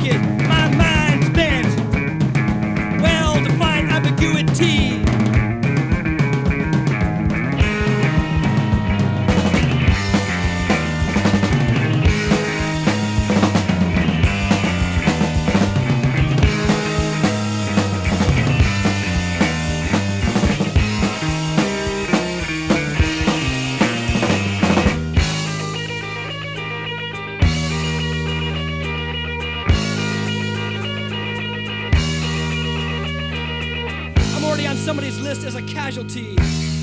naked, my mind's bent. Well-defined ambiguity. I'm already on somebody's list as a casualty.